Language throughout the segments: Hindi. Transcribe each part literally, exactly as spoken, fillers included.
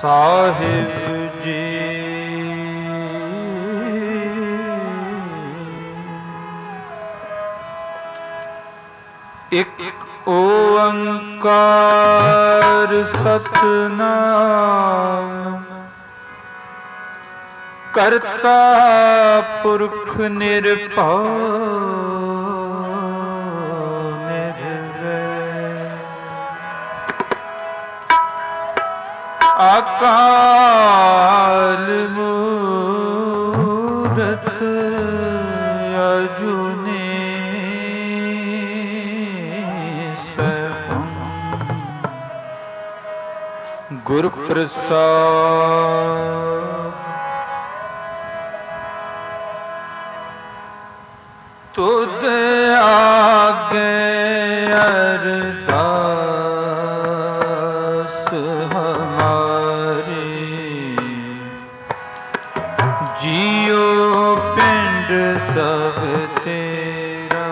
ਸਾਹਿਬ ਜੀ। ਇੱਕ ਓੰਕਾਰ ਸਤਿਨਾਮ ਕਰਤਾ ਪੁਰਖ ਨਿਰਭਉ ਅਕਾਲ ਮੂਰਤ ਅਜੂਨੀ ਸੈਭੰ ਗੁਰ ਪ੍ਰਸਾਦ। ਤੁਧ ਆਗੇ ਅਰਦਾਸ ਹਮਾਰੀ, ਜੀਉ ਪਿੰਡ ਸਭ ਤੇਰਾ।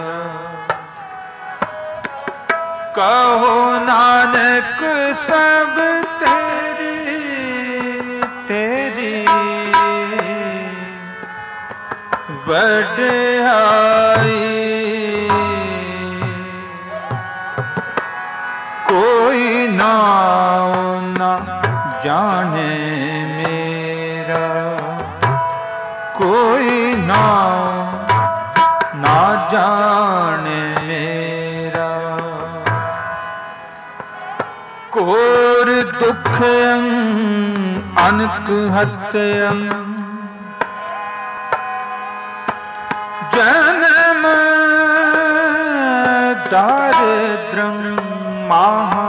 ਕਹੋ ਨਾਨਕ ਸਭ ਤੇਰੀ ਤੇਰੀ ਵਡਿਆਈ। ਕੋਈ ਨਾਉ ਨਾ ਜਾਣੇ ਮੇਰਾ, ਕੋਈ ਨਾਉ ਨਾ ਜਾਣੇ ਮੇਰਾ। ਕੋਰ ਦੁਖ ਅਨਕ ਹਤਿਅੰ, ਜਨਮ ਦਾਰਿਦ੍ਰੰ ਮਹਾ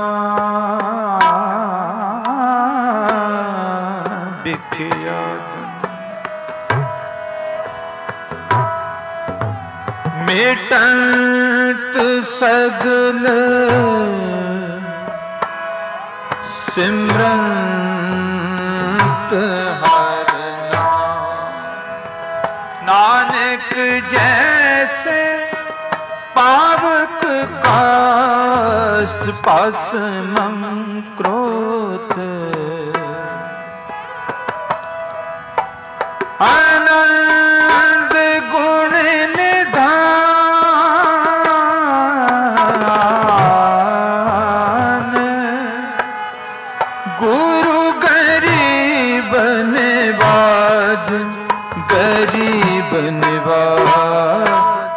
ਬਿਖਿਆਤੰ। ਮੇਟੰਤ ਸਗਲ ਸਿਮਰੰਤ ਹਰਿ ਨਾਮ। ਨਾਨਕ ਜੈਸੇ ਪਾਵਕ ਕਾਸ਼ਟ ਭਸਮੰ ਕ੍ਰੋਧ, ਆਨੰਦ ਗੁਣ ਨਿਧਾਨ। ਗੁਰੂ ਗਰੀਬ ਨਿਵਾਜ, ਗਰੀਬ ਨਿਵਾਜ।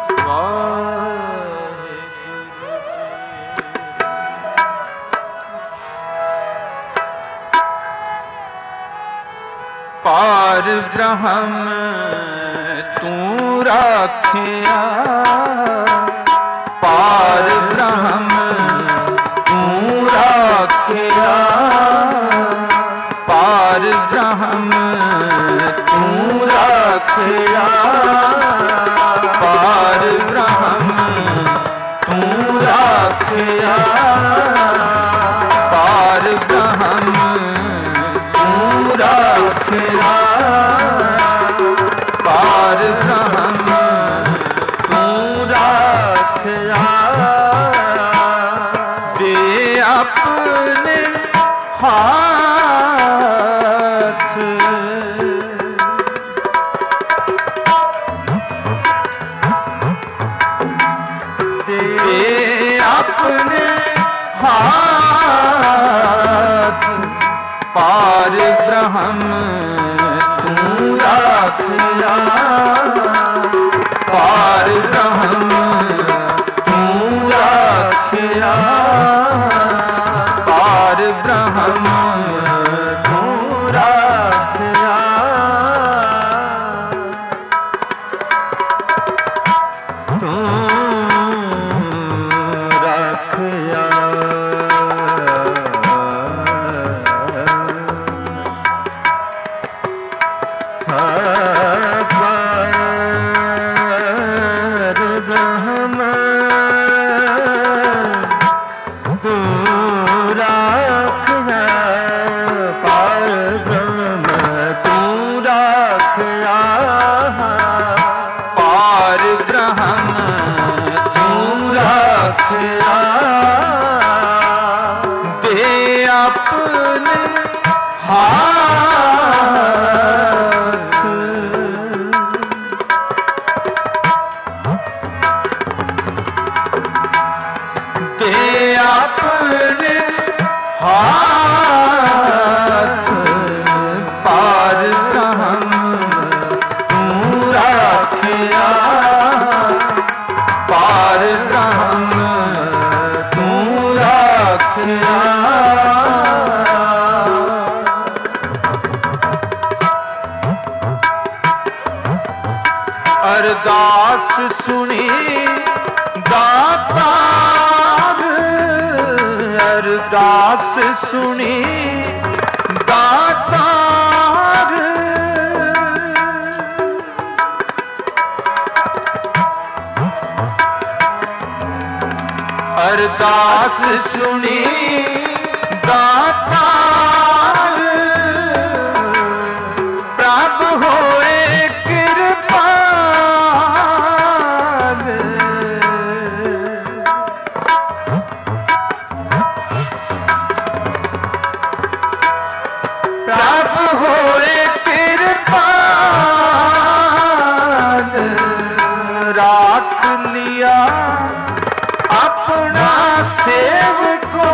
ਪਾਰ ਬ੍ਰਹਮ ਤੂੰ ਰਾਖਿਆ, ਪਾਰ ਬ੍ਰਹਮ ਤੂੰ ਰਾਖਿਆ। ਪਾਰ ਬ੍ਰਹਮ ਤੂੰ ਰਾਖਿਆ, ਪਾਰ ਬ੍ਰਹਮ ਤੂੰ ਰਾਖਿਆ। ਪਾਰ ਬ੍ਰਹਮ ਤੂੰ ਰਾਖਿਆ, ਪਾਰ ਬ੍ਰਹਮ ਤੂੰ ਰਾਖਿਆ। ਦੇ ਆਪਣੇ ਹਾਥ, ਦੇ ਆਪਣੇ ਹਾਥ। ਪਾਰ ਬ੍ਰਹਮ ਤੂੰ ਰਾਖਿਆ, ਪਾਰ ਬ੍ਰਹਮ ਤੂੰ ਰਾਖਿਆ। ਪਾਰ ਬ੍ਰਹਮ ਤੂੰ ਰਾਖਿਆ, ਤੂੰ ਰਾਖਿਆ। ਹਾਂ हाथ पार ब्रह्म तू राखिया पार ब्रह्म तू राखिया अरदास सुनी दातार अरदास सुनी दातार अरदास सुनी दातार प्राप्त होए अपना सेवको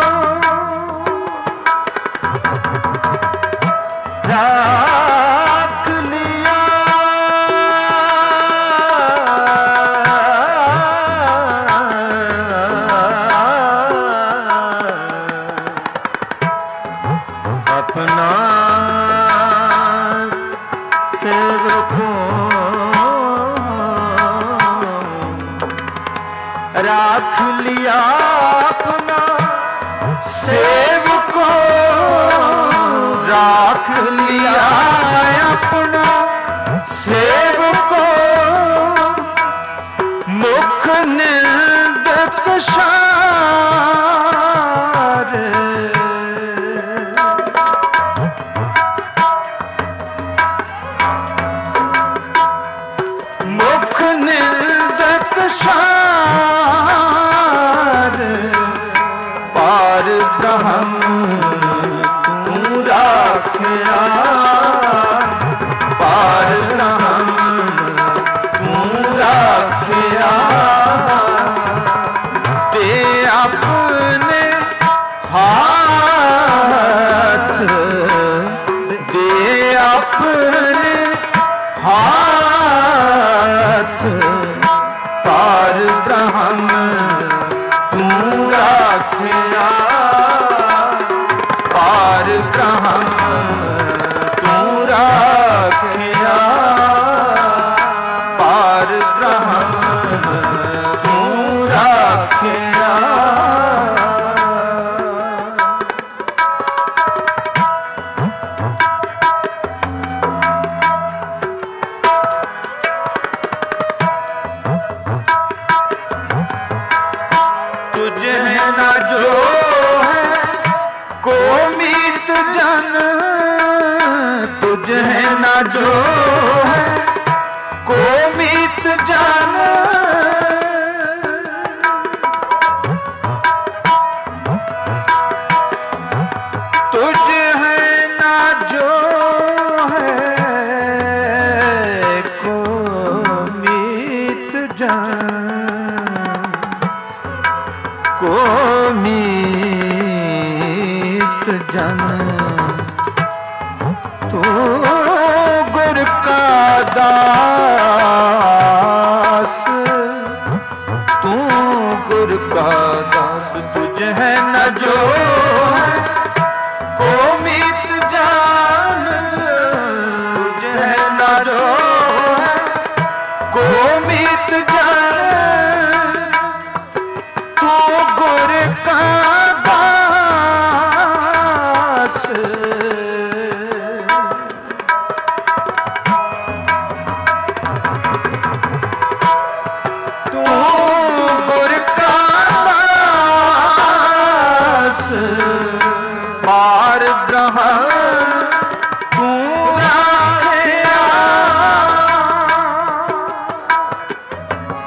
राख लिया अपना सेवको राख लिया अपना सेवको राख लिया अपना सेवको मुख निंदक शार मुख निंदक शार पार ब्रह्म तू राखिया पार ब्रह्म तू राखिया दे अपने हाथ दे अपने हाथ पार ब्रह्म तू राखिया पार ब्रह्म तू राखिया पार ब्रह्म तू राखिया तुझे है ना जो है को मीत जन तुझे है ना जो है को मीत जन तुझे है ना जो है को मीत जन को मीत जन तू गुर का दास तू गुर का दास तुझे है न जो को मीत जान तुझे है न जो को मीत जान तू गुर का दास तू गुर का दास पार ब्रह्म तू राखिया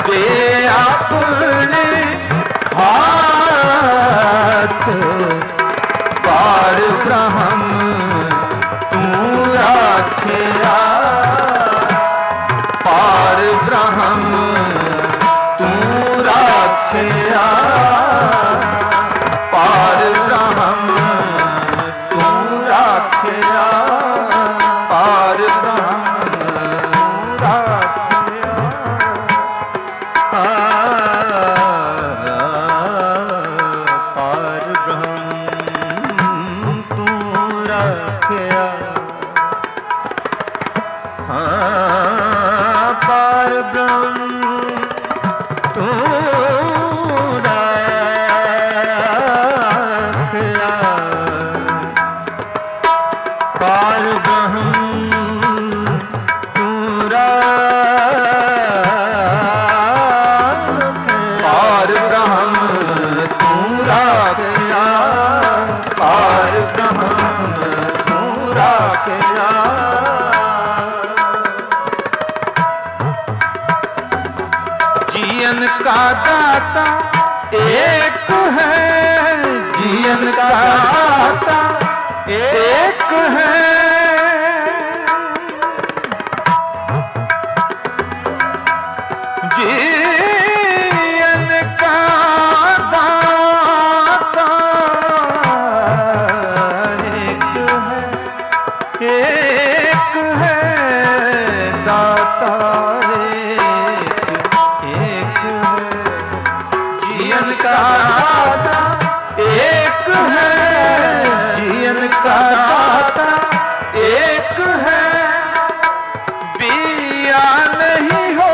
दे अपने हाथ पार ब्रह्म तू राखिया पार ब्रह्म तू राखिया पार ब्रह्म तू राखिया पार ब्रह्म राखिया पार ब्रह्म तू राखिया पार ब्रह्म तू राखिया पार ब्रह्म तू राखिया पार ब्रह्म तू राखिया पार ब्रह्म तू राखिया जीवन का दाता एक है जीवन का दाता एक है जीवन का दाता एक है एक है दाता जीवन का दाता एक है जीवन का दाता एक है बिया नहीं हो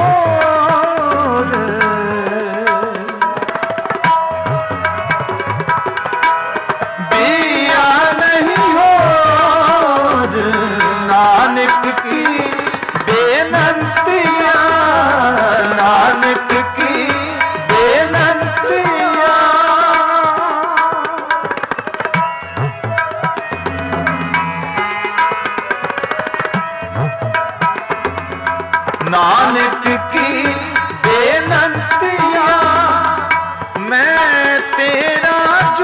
बिया नहीं हो नानक की बेनंतिया नानक की नानक की बेनंतिया मैं तेरा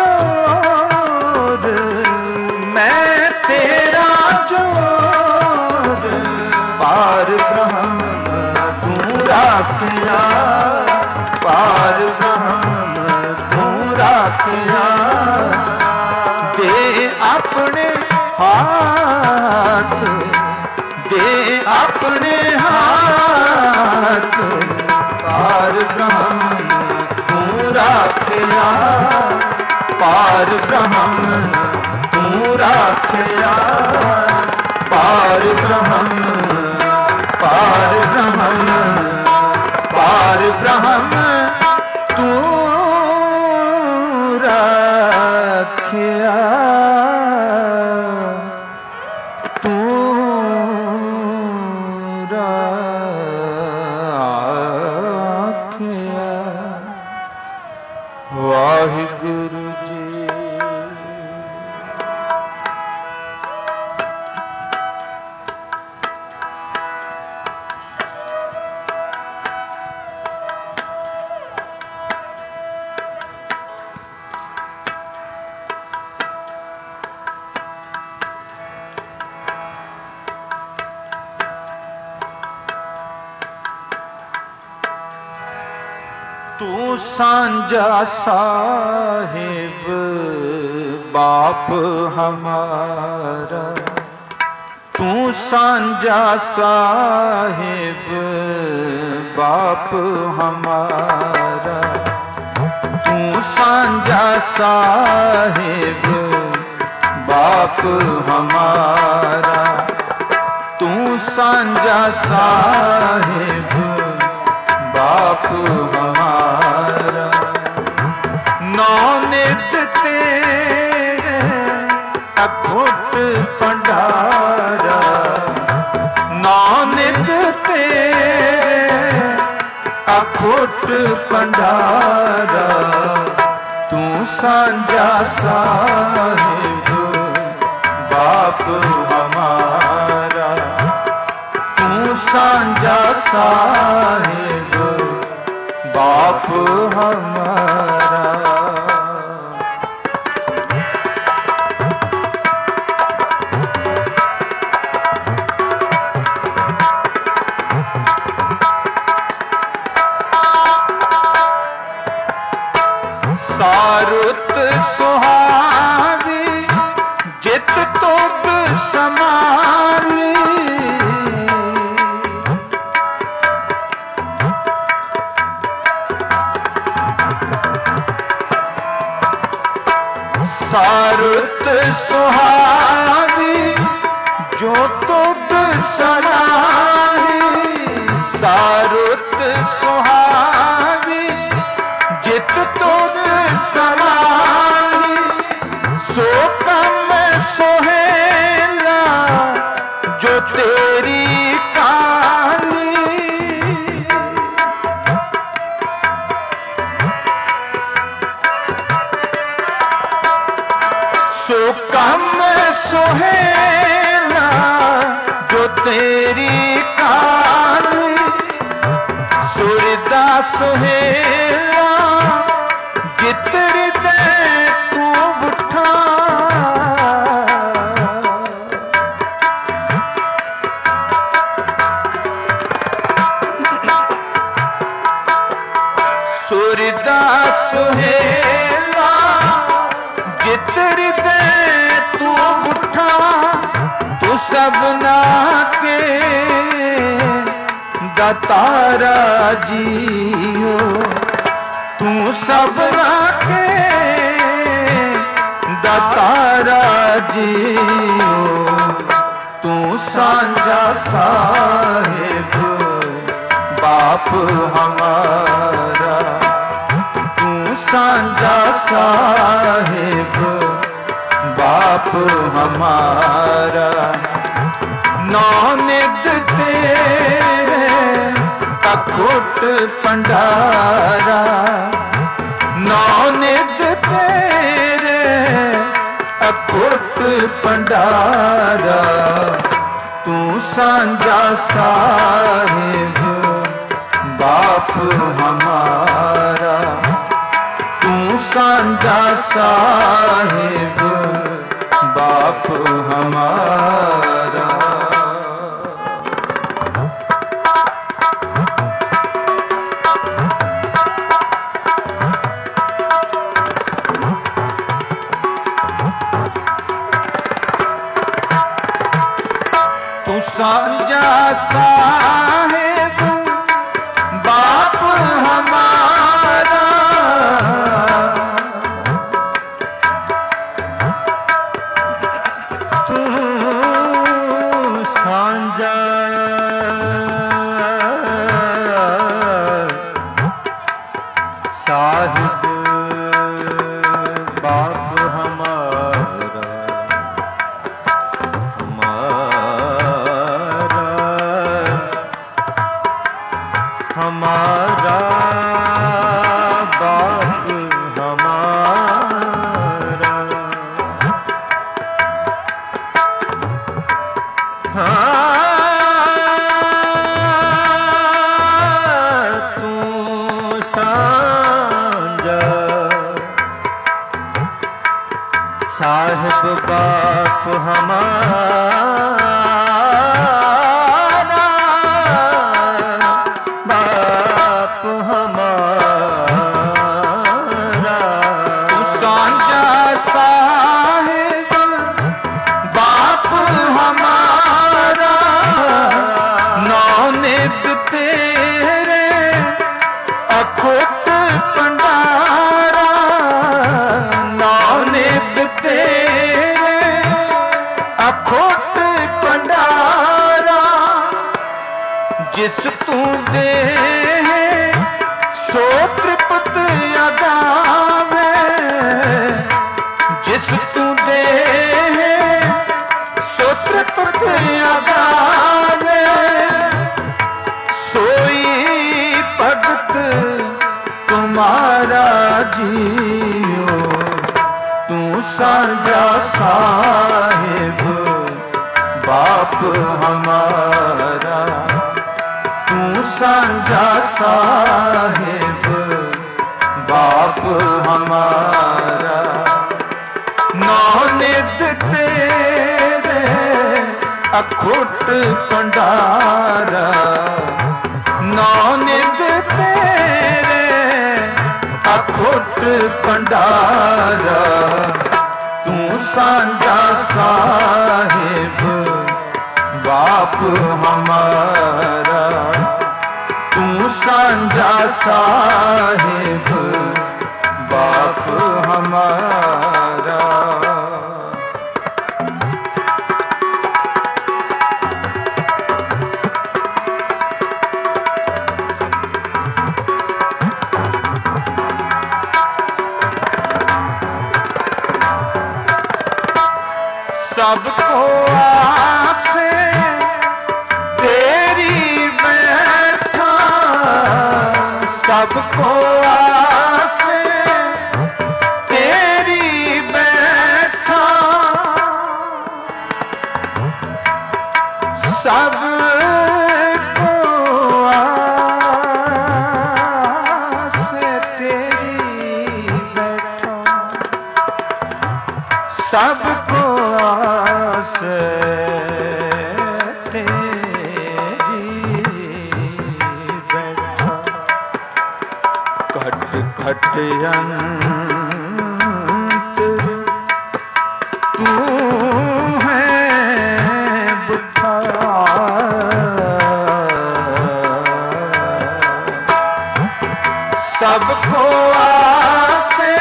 जोर मैं तेरा जोर पार ब्रह्म तू राखिया पार ब्रह्म तू राखिया दे अपने हाथ दे अपने हाथ पार ब्रह्म तू राखिया पार ब्रह्म तू राखिया पार ब्रह्म पार ब्रह्म पार ब्रह्म तू राखिया तू राखिया वाहिगुरु जी। तू सांझा साहिब बाप हमारा तू सांझा साहिब बाप हमारा तू सांझा साहिब बाप हमारा तू सांझा साहिब बाप हमारा नौ नित तेरे अखुट भंडारा नौ नित तेरे अखुट भंडारा तू सांझा साहिब बाप हमारा तू सांझा साहिब बाप हमारा। सारुत सुहावी जित तुद समाली, सारुत सुहावी जो तुद सराही, सारुत सुहावी जित तुद सराही, सो कम सोहेला जो तेरी काली, सो कम सोहेला जो तेरी काली, सुरदा सोहेला जित हृदय तू उठा, सुरदा सोहेला जित हृदय तू उठा, तू सबना के दातारा जियो, तू सबना के दातारा जियो, तू सांझा साहिब बाप हमारा, तू सांझा साहिब बाप हमारा। नौ नित तेरे अखुट पंडारा, नौ नित तेरे अखुट पंडारा, तू सांझा साहिब बाप हमारा, तू सांझा साहिब बाप हमारा। तू सांझा साहिब बाप हमारा, तू सांझा साहिब बाप हमारा, हमारा बाप हमारा। हाँ तू सांझा साहिब बाप हमारा, बाप हमारा। तू सांझा साहिब बाप हमारा, नौ नित तेरे अखुट पंडारा, नौ नित तेरे अखुट पंडारा, जिस तू दे सो तृप्त अगावे, जिस तू दे सो तृप्त अगावे, सोई भगत तुम्हारा जियो, तू सांझा साहिब बाप हमारा, तू सांझा साहिब हमारा। नौ नित तेरे अखुट भंडारा, नौ नित तेरे अखुट भंडारा। तू सांझा साहिब बाप हमारा, तू सांझा साहिब बाप हमारा। सबको आसे तेरी बैठा, सबको आसे तेरी बैठा। सबको आसे तेरी बैठा, सबको आसे तेरी बैठा। घट घट अंतर तू है बुद्धा, सबको आसे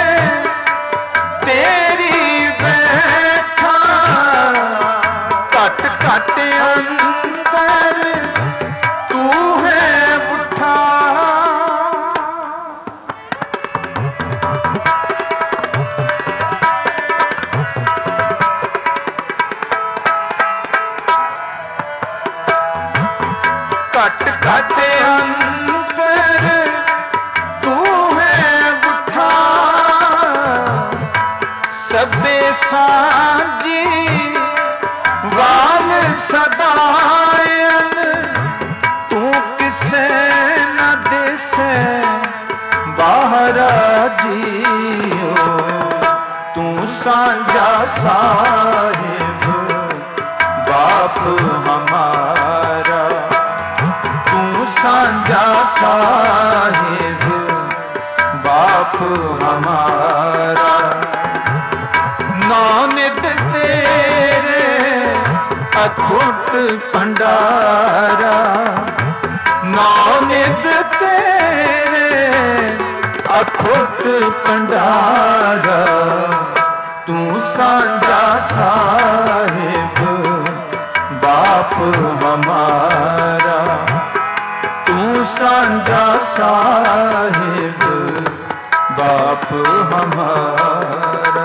तेरी बैठा। घट घट अंतर तू है बुद्धा, घट घट अंतर तू है बुद्धा। सबे सांझी वाल सदायन, तू किसे न दिसे बाहरा जियो। तू सांझा साहिब बाप हमारा, तू सांझा साहिब बाप हमारा। नौ नित तेरे अखुट भंडारा, नौ नित तेरे अखुट भंडारा। तू सांझा साहिब बाप हमारा, तू सांझा साहिब बाप हमारा।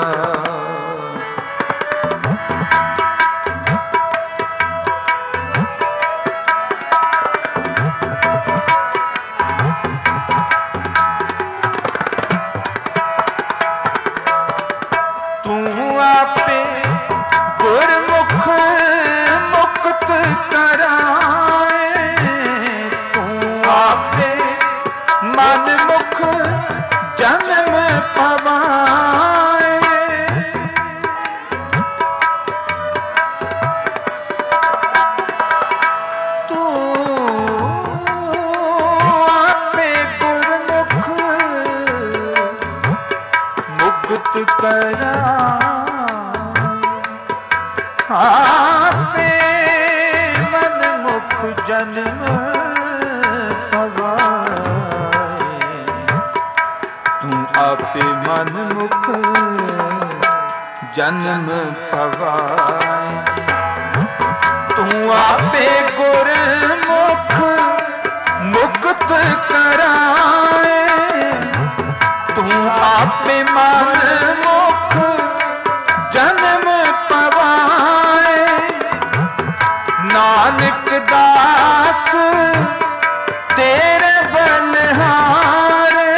तू आपे गुरमुख मुक्त कराए, तू आपे मन मुख जन्म पवाए। तू आपे गुरमुख मुक्त करा, आपे मन मुख जन्म पवाए। तू आपे मन मुख जन्म पवाए। तू आपे गुरमुख मुक्त कराए, तू आपे मन मुख जन्म पवाए। नानक दास तेरे बलिहारे,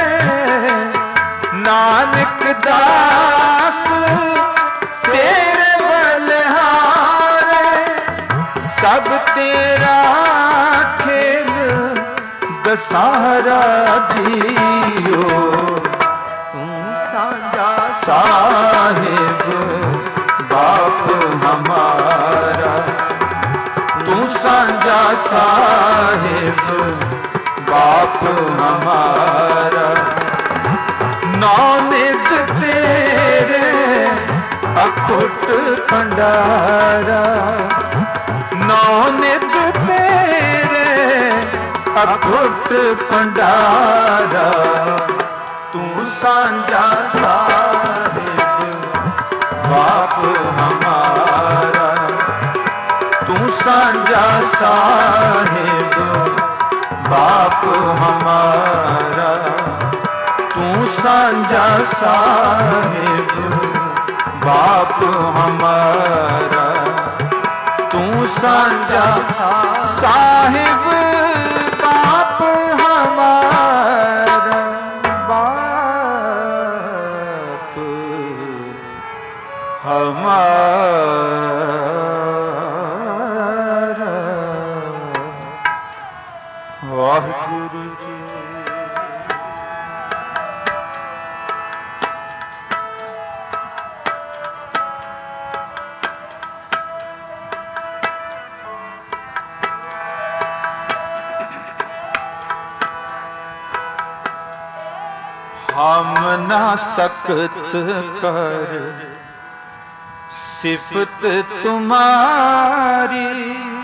नानक दास तेरे बलिहारे। सब तेरा खेल दशहरा जियो, तू सा साहिब बाप हमारा, तू साझा साहिब बाप हमारा। नौ निध तेरे अखुट भंडारा, नौ निध तेरे अखुट भंडारा, तू साझा साहिब बाप हमारा, तू साझा साहिब बाप हमारा, तू साझा साहिब बाप हमारा, तू साझा साहिब बाप हमारा, बाप हमारा। वाहिगुरु जी। हम ना सकत कर सिफत तुम्हारी,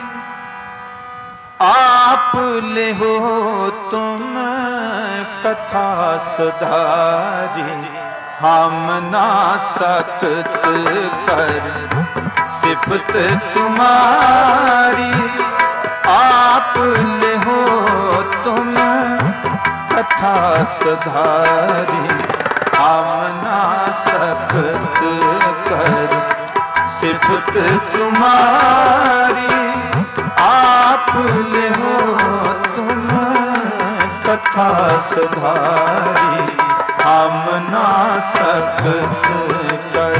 आप ले हो तुम कथा सुधारी। हम ना सकत कर सिफत तुम्हारी, आप ले हो तुम कथा सुधारी। हम ना सकत कर सिफत तुम्हारी, आप ले हो तुम कथा सुधारी। हम ना सकत कर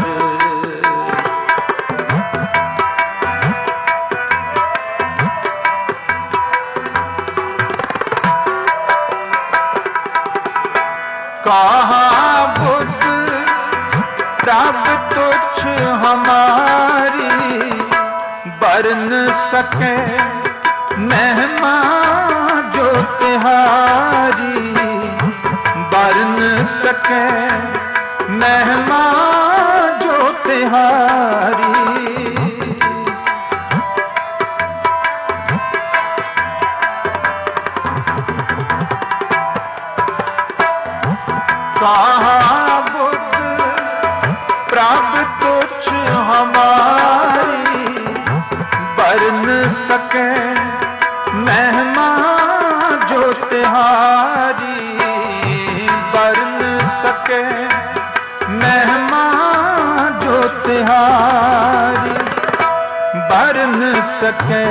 कहा बुद्ध तब तुच्छ हमारी, बरन सके महिमा जो तिहारी। बरन सके महिमा जो तिहारी। कहा बुद्ध प्रभ तुच्छ हमारी, बरन सके महिमा जो तिहारी। बरन सके महिमा जो तिहारी। बरन सके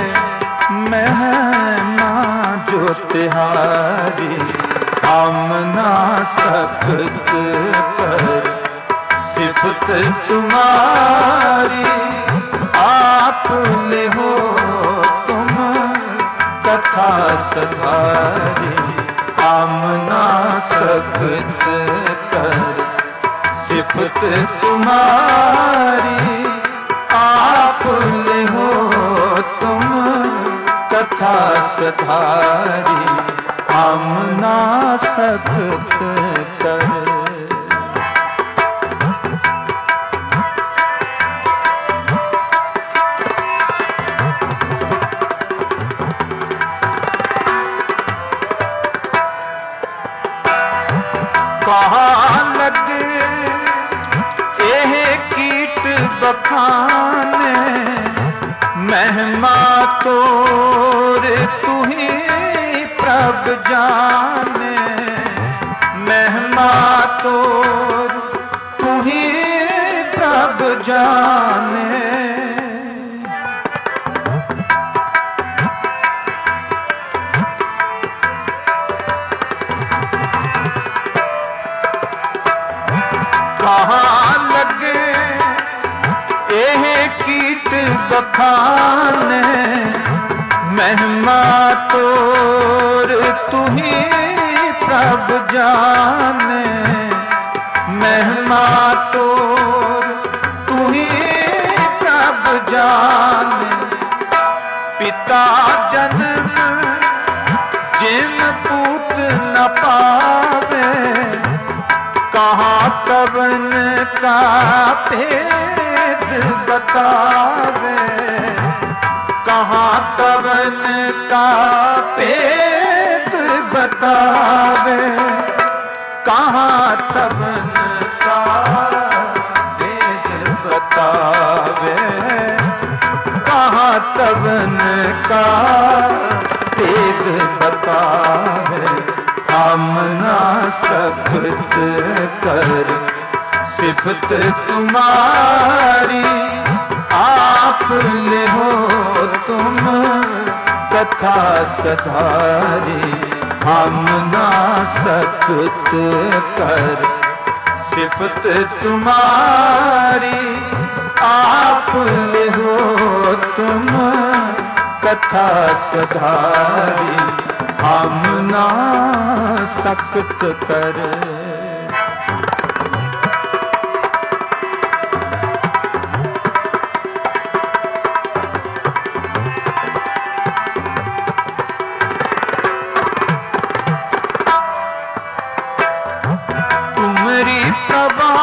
महिमा जो तिहारी। हम ना सकत कर सिफत तुम्हारी, आप ले हो तुम कथा सुधारी। हम ना सकत कर सिफत तुम्हारी, आप ले हो तुम कथा सुधारी। हम ना सकत कर कहा लगे एह कीट बखाने, महिमा तोर तू ही प्रभ जाने। महिमा तोर तू ही प्रभ जाने। कहाँ लगे एह कीट बखाने, महिमा तोर तू ही प्रभ जाने। महिमा तो पावे, कहाँ कवन का भेद बतावे, कहाँ कवन का भेद बतावे, कहाँ कवन का भेद बतावे, कहाँ कवन का भेद बतावे। हम ना सकत कर सिफत तुम्हारी, आप ले हो तुम कथा सधारी। हम ना सकत कर सिफत तुम्हारी, आप ले हो तुम कथा सधारी। हम ना सकत कर तुमरी प्रभा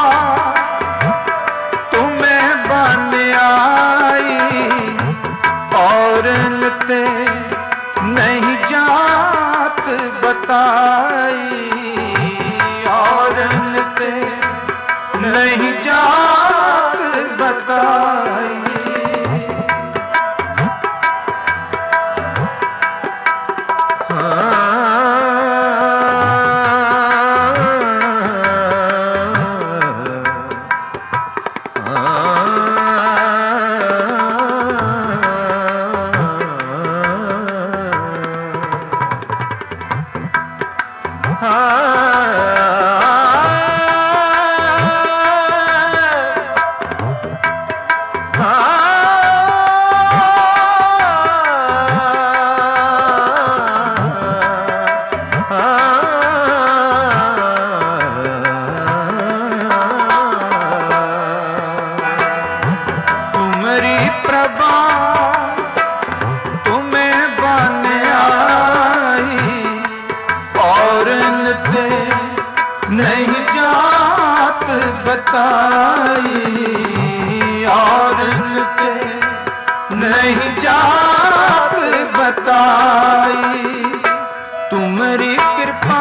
तुम्हें बन आई, और नते नहीं जात बताई, और नते नहीं जात बताई। नहीं जात बताई, और नते नहीं जात बताई। तुम्हारी कृपा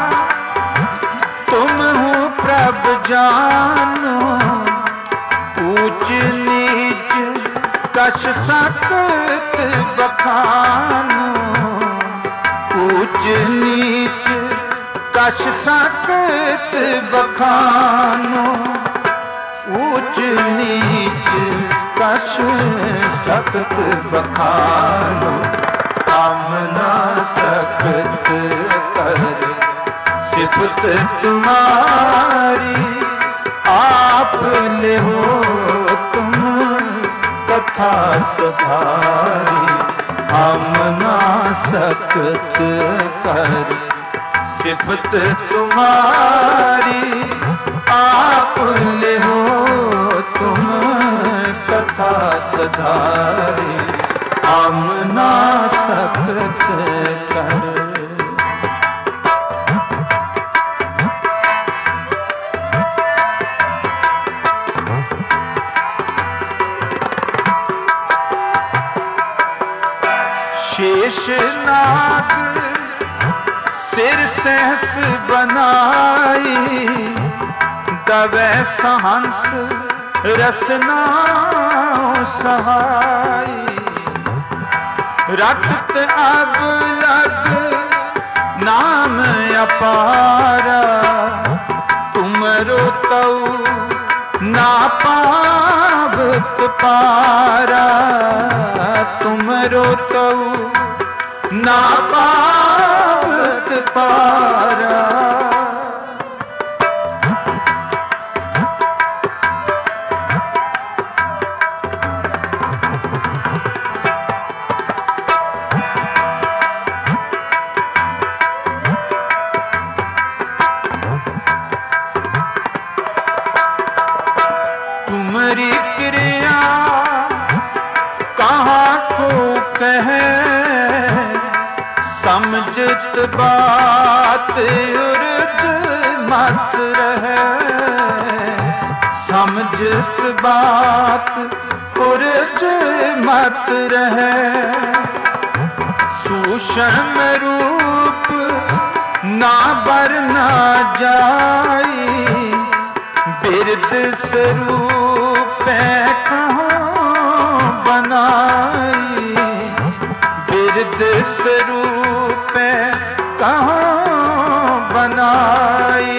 तुम हो प्रभु जानो, ऊंच नीच कश सकत बखानो, ऊंच नीच कश सकत बखानो, ऊंच नीच कश सकत बखानो। हम ना सकत कर सिफत तुम्हारी, आप ले हो तुम कथा सधारी। हम ना सकत कर सिफत तुम्हारी, आप ले हो तुम कथा सधारी। हम ना सकत कर शेष नाग सिर सहस बनाई, दवै सहंस रसना सहाई। रखत अब लग नाम अपारा, तुमरो तऊ ना पावत पारा, तुमरो तऊ ना पावत पारा। तुम्हारी क्रिया कहाँ को कहे, समझ समझत बात उर्ज मत रहे, समझत बात उर्ज मत रहे। सूक्ष्म रूप ना बर ना जाई, बिरद स्वरूप कहाँ बनाई, बिरद स्वरूप कहाँ बनाई।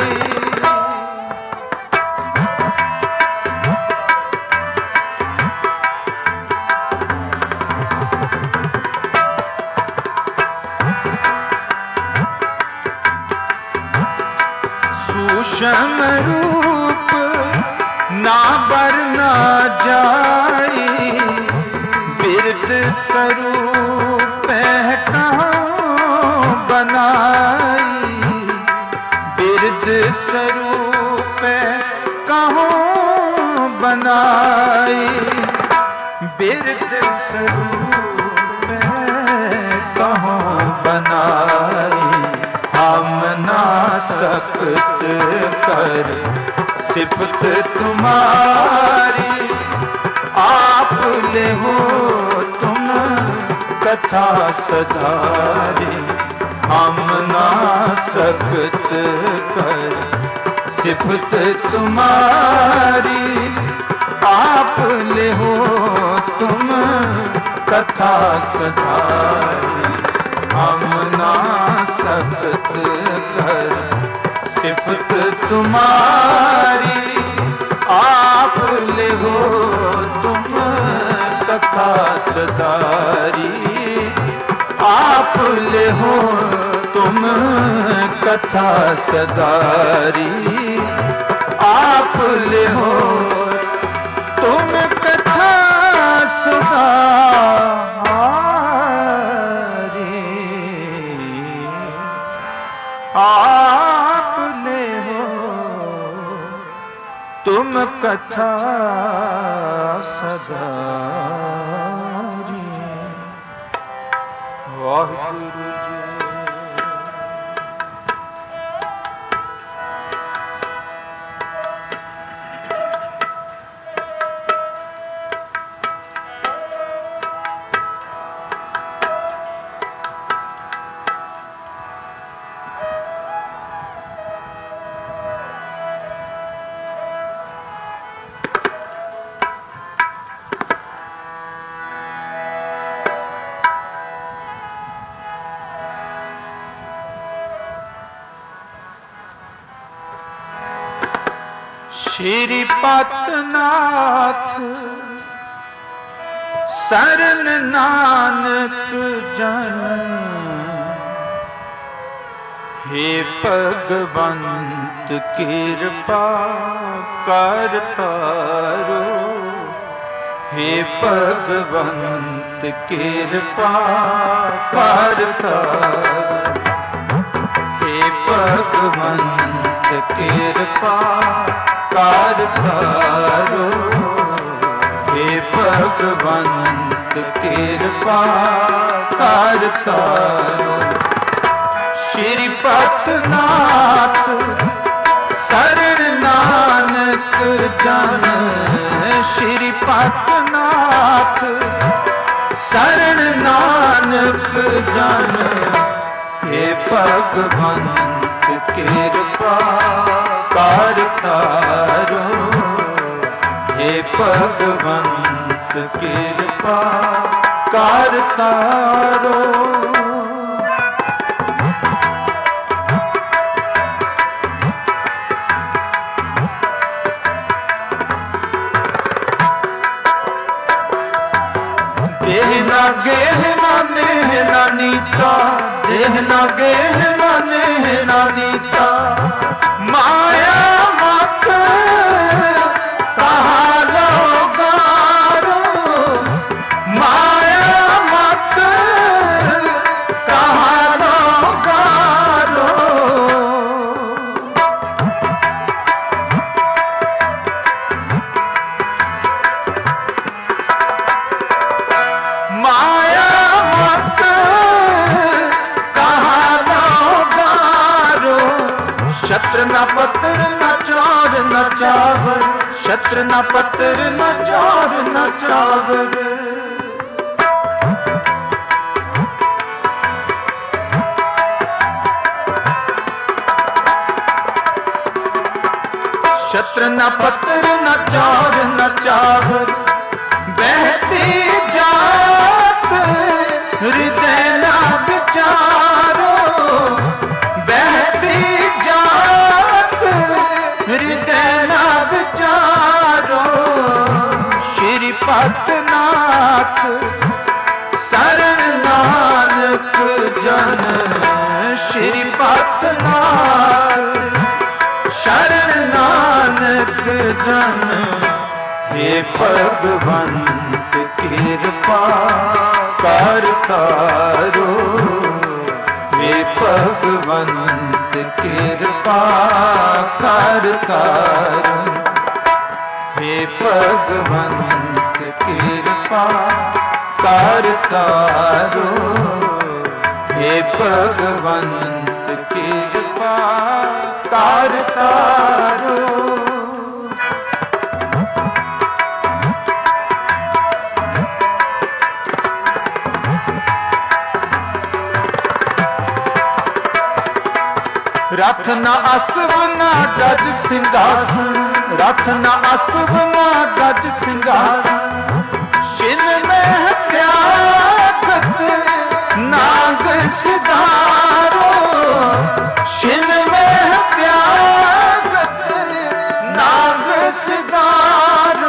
सूक्ष्म रूप ना बर ना जाई, बिरद स्वरूप कहाँ बनाई, बिरद स्वरूप कहाँ बनाई, बिरद स्वरूप कहाँ बनाई। हम ना सकत कर सिफत तुम्हारी, आप ले हो तुम कथा सदारी। हम ना सकत कर सिफत तुम्हारी, आप ले हो तुम कथा सदारी। हम ना सकत कर सिफत तुम्हारी, आप ले हो तुम कथा सदारी। आप ले हो तुम कथा सदारी, आप ले हो तुम कथा सदारी। आप ले हो तुम कथा सदारी। वाहिगुरु जी। श्रीपत नाथ शरण नानक जन, हे भगवंत कृपा कर तारो। हे भगवंत कृपा कर तारो। हे भगवंत कृपा कर तारो। हे भगवंत कृपा कर तारो। श्रीपत नाथ शरण नानक जन, श्रीपत नाथ शरण नानक जन, हे भगवंत कृपा कर तारो। हे भगवंत कृपा कर तारो। देह ना गेह ना नेह ना नीता, देह ना गेह ना नेह ना नीता। माया मत कहा लो गारो, माया मत कहा लो गारो। माया मत कहा पत्र न चौर न चावर, शत्र न पत्र न चौर न चावर। शत्र न पत्र न चौर न चावर, बहती जात हृदय न विचारो, बहती जात हृदय न विचारो। श्रीपत नाथ शरण नानक जन, श्रीपत नाथ शरण नानक जन। हे भगवंत कृपा कर तारो, हे भगवंत कृपा कर तारो, हे भगवंत कृपा कर तारो, हे भगवंत कृपा कर तारो। रथ न असव न गज सिंहासन, रथ न असव न गज सिंहासन। शिन में त्यागत नाग सिधारो, शिन में त्यागत नाग सिधारो।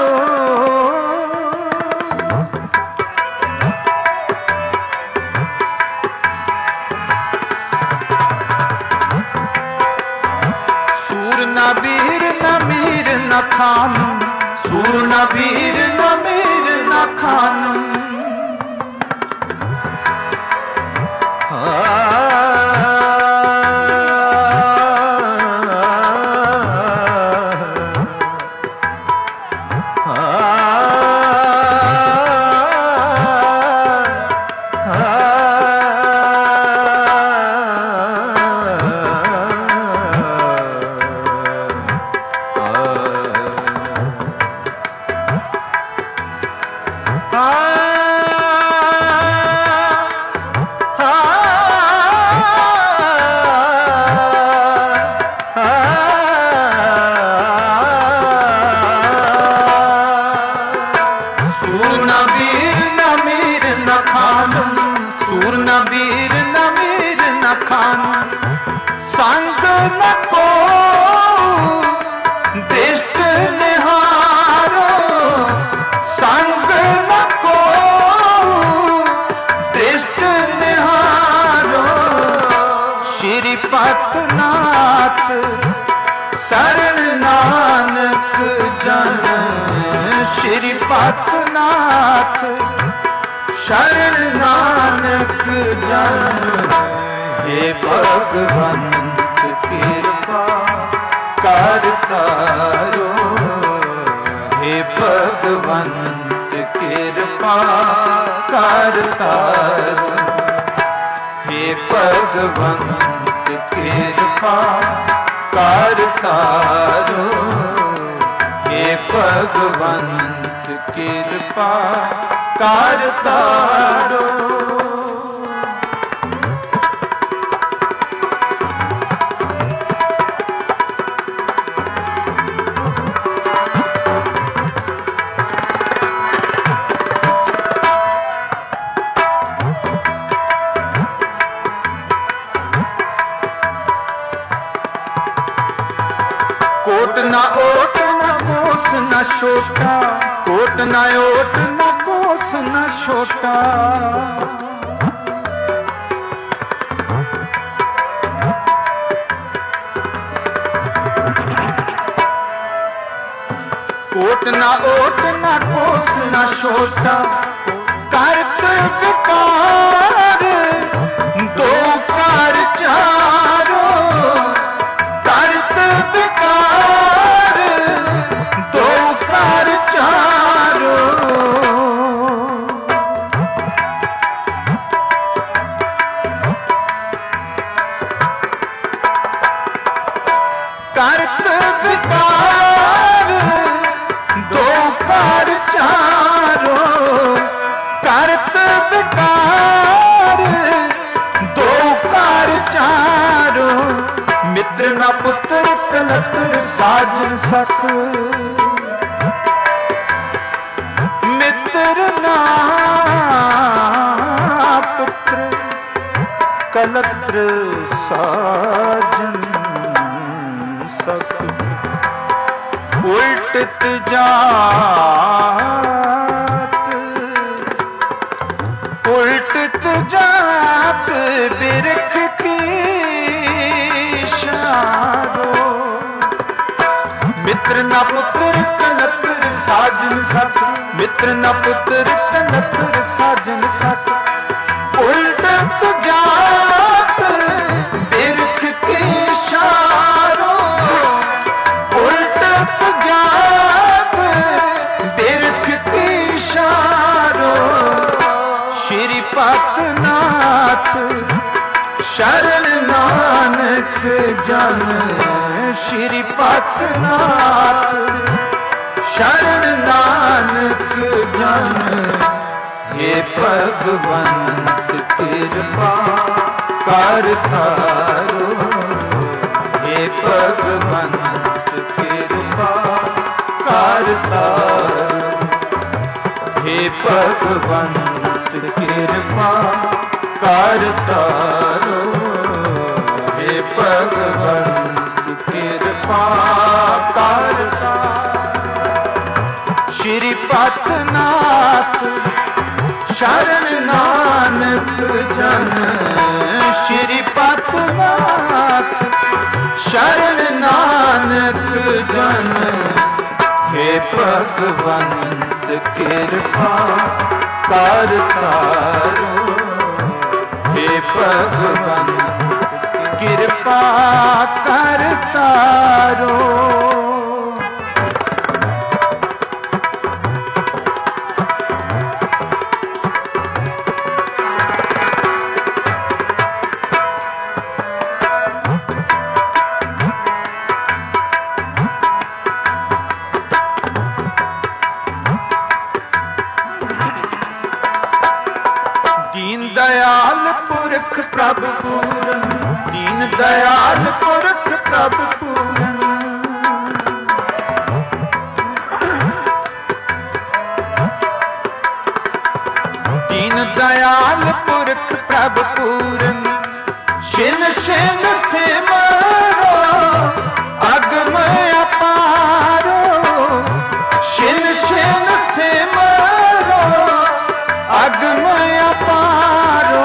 न वीर न मीर न खान, सूर न वीर न मीर न खान। संग न को दृष्ट निहारो, संग न को दृष्ट निहारो। श्रीपत नाथ शरण नानक जन, श्रीपत नाथ शरण नानक जन। हे भगवंत कृपा कर तारो, हे भगवंत कृपा कर तारो, हे भगवंत कृपा कर तारो, हे भगवंत कृपा कर तारो। कोट न ओट न कोस न छोटा, कोट न ओट न कोस न छोटा। कोट न ओट न कोस न छोटा, करत विकार दो कार चारो, करत विकार दो कार चारो। करत विकार दो कार चारो, करत विकार दो कार चारो, मित्र न पुत्र कलत्र साजन सख, मित्र ना पुत्र कलत्र साजन सख, उल्टत जात उल्टत जात बिरख की शारो, मित्र न पुत्र कलत्र साजन सख, मित्र न पुत्र कलत्र साजन सख, उल्टत जात बिरख की शारो, उल्टत जात बिरख की शारो, श्रीपत नाथ शरण नानक जन, श्रीपत नाथ शरण नानक जन, हे भगवंत कृपा कर तारो, हे भगवंत कृपा कर तारो, हे भगवंत कृपा कर तारो, हे भगवंत कृपा कर तारो, श्रीपत नाथ शरण नानक जन, श्रीपत नाथ शरण नानक जन, हे भगवंत कृपा कर तारो, हे भगवंत कृपा कर तारो। दीन दयाल पुरख प्रभु पूरन, दीन दयाल पुरख प्रभु पूरन, दीन दयाल पुरख प्रभु पूरन, शिन शिन से मारो अगम अपारो, शिन शिन से मारो अगम अपारो,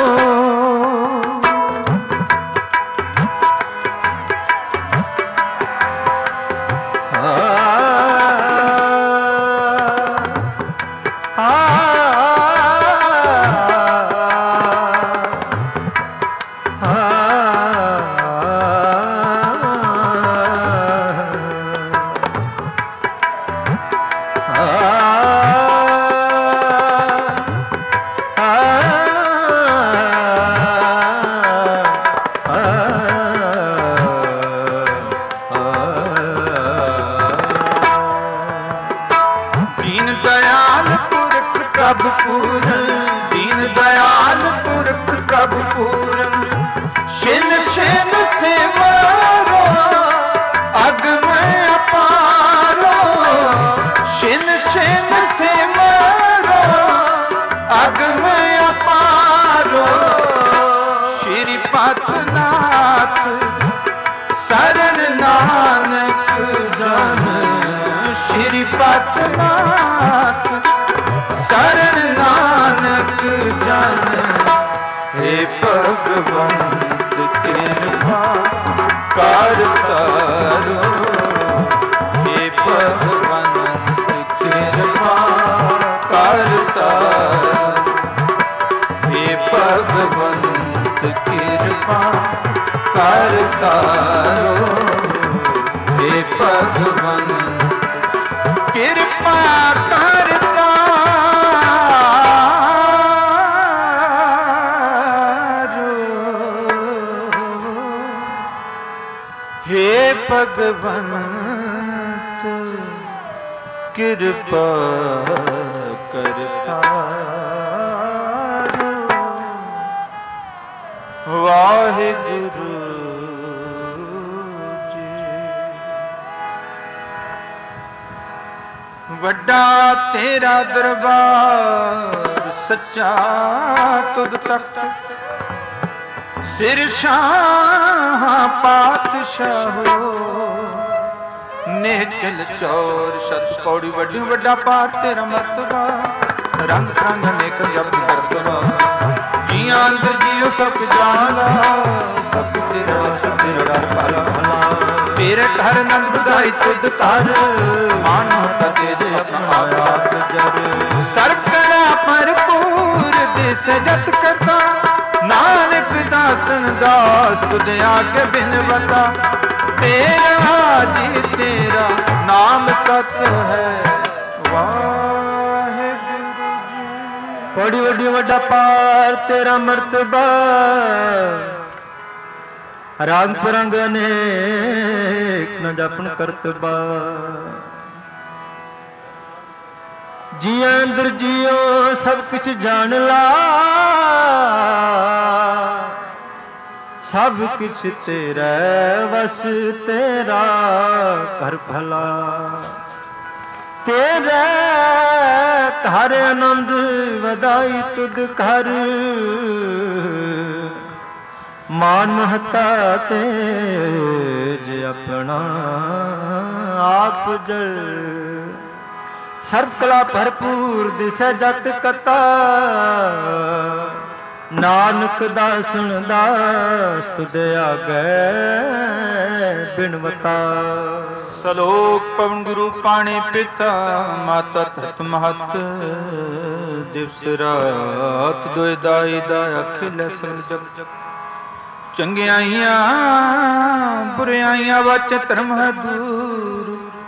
प्रभु पूरन, दीन दयाल पुरख प्रभु पूरन, शिन शिन से मारो अगम अपारो, शिन शिन से मारो अगम अपारो, श्रीपत नाथ शरण नानक जन, श्रीपत नाथ शरण नानक जन, हे भगवंत कृपा कर तारो, हे भगवंत कृपा कर तारो, हे भगवंत कृपा कर तारो, हे भगवंत कृपा कर हे ਭਗਵੰਤ ਕਿਰਪਾ ਕਰ ਤਾਰੋ। ਵਾਹਿਗੁਰੂ ਜੀ। ਵੱਡਾ ਤੇਰਾ ਦਰਬਾਰ ਸੱਚਾ ਤੁਧ ਤਖਤ, ਸਿਰ ਸ਼ਾਹ ਪਾਤਸ਼ਾਹੋ ਨਿਹਚਲ ਚੌਰ ਸ਼ਤ ਪੌੜੀ। ਵੱਡੀ ਵੱਡਾ ਪਾਰ ਤੇਰਾ ਮਰਤਬਾ, ਰੰਗ ਰੰਗ ਅਨੇਕ ਜਪ ਕਰਤਵਾ। ਜੀਆਂ ਅੰਦਰ ਜੀਓ ਸਭ ਜਾਣਾ, ਸਭ ਤੇਰਾ ਸਤਿਰਾ ਭਲਾ ਭਲਾ। ਤੇਰੇ ਘਰ ਨੰਦ ਬਧਾਈ ਤੁਧ ਘਰ, ਮਾਨ ਮਹਤਾ ਤੇਜ ਆਪਣਾ ਆਪ ਜਰ। ਸਰਬ ਕਲਾ ਭਰਪੂਰ ਦਿਸ ਜਤ ਕਰਤਾ, ਨਾਨਕ ਦਾਸਨ ਦਾਸ ਤੁਝ ਆਗੇ ਬਿਨਵਤਾ। ਤੇਰਾ ਜੀ ਤੇਰਾ ਨਾਮ ਸਤ ਹੈ, ਵਾਹਿਗੁਰੂ ਜੀ। ਬੜੀ ਵੱਡੀ ਵੱਡਾ ਪਾਰ ਤੇਰਾ ਮਰਤਬਾ, ਰੰਗ ਪਰੰਗ ਅਨੇਕ ਨ ਜਪਨ ਕਰਤਬਾ। ਜੀਆਂ ਅੰਦਰ ਜੀਓ ਸਭ ਕੁਛ ਜਾਣ ਲਾ, ਸਭ ਕੁਛ ਤੇਰਾ ਵਸ ਤੇਰਾ ਕਰ ਭਲਾ। ਤੇਰੇ ਘਰ ਆਨੰਦ ਵਧਾਈ ਤੁਧ ਘਰ, ਮਾਨ ਮਹਤਾ ਤੇਜ ਆਪਣਾ ਆਪ ਜਲ। ਸਰਬ ਕਲਾ ਭਰਪੂਰ ਦਿਸੈ ਜਤ ਕਤਾ, ਨਾਨਕ ਦਾਸਨ ਦਾਸ ਤੁਧ ਆਗੈ ਬਿਨਵਤਾ। ਸਲੋਕ ਪਵਨ ਗੁਰੂ ਪਾਣੀ ਪਿਤਾ, ਮਾਤਾ ਤਤ ਮਹਤ ਦਿਵਸ ਰਾਤ। ਦੋਇ ਦਾਈ ਦਾ ਅਖਿਲ ਸਭ ਜਗ, ਚੰਗਿਆਈਆਂ ਬੁਰਿਆਈਆਂ ਵਾਚ ਧਰਮ ਹੈ ਦੂਰ।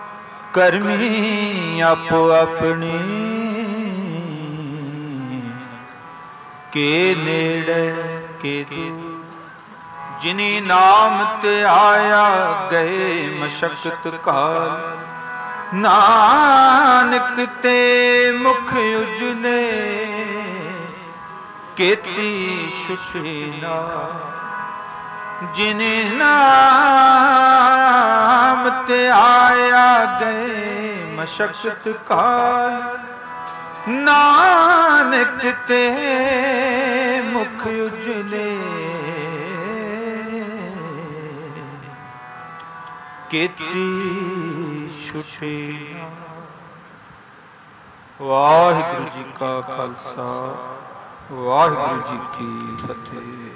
ਕਰਮੀ ਆਪੋ ਆਪਣੀ ਕੇ ਨੇੜੇ ਕੇ ਦੂਰ। ਜਿਨੀ ਨਾਮ ਤੇ ਆਇਆ ਗਏ ਮਸ਼ਕਤ ਕਾਲ, ਨਾਨਕ ਤੇ ਮੁਖ ਉਜਲੇ ਕੀਤੀ ਛੁਟੀ ਨਾਲ। ਜਿਨੇ ਨਾਮ ਤੇ ਆਇਆ ਗਏ ਮਸ਼ਕਤ ਕਾਲ, ਨਾਨਕ ਤੇ ਮੁਖ ਉਜਲੇ ਕੀਤੀ ਛੁਟੀ। ਵਾਹਿਗੁਰੂ ਜੀ ਕਾ ਖਾਲਸਾ, ਵਾਹਿਗੁਰੂ ਜੀ ਕੀ ਫਤਿਹ।